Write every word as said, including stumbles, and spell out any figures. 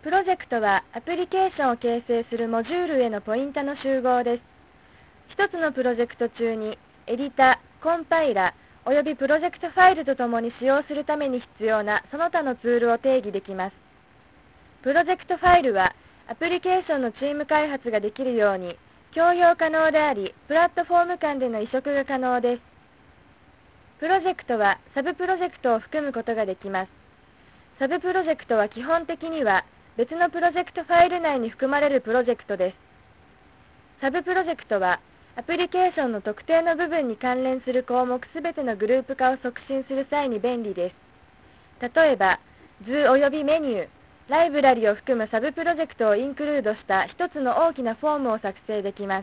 プロジェクトはアプリケーションを形成するモジュールへのポイントの集合です。一つのプロジェクト中にエディタ、コンパイラおよびプロジェクトファイルとともに使用するために必要なその他のツールを定義できます。プロジェクトファイルはアプリケーションのチーム開発ができるように共用可能であり、プラットフォーム間での移植が可能です。プロジェクトはサブプロジェクトを含むことができます。サブプロジェクトは基本的には別のプロジェクトファイル内に含まれるプロジェクトです。サブプロジェクトはアプリケーションの特定の部分に関連する項目すべてのグループ化を促進する際に便利です。例えば、図およびメニュー、ライブラリを含むサブプロジェクトをインクルードした一つの大きなフォームを作成できます。